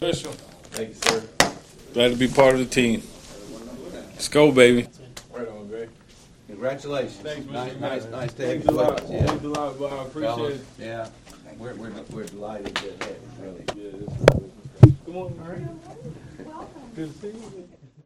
Official. Thank you, sir. Glad to be part of the team. Let's go, baby. Right on, Gray. Congratulations. Thanks, nice, Mr. nice, Matt. nice to have Thanks you a with lot. us. Yeah. Thanks a lot, bro. I appreciate Fellas, it. yeah. We're delighted to have you, really. Yeah, this is good. Come on, all right. Good to see you.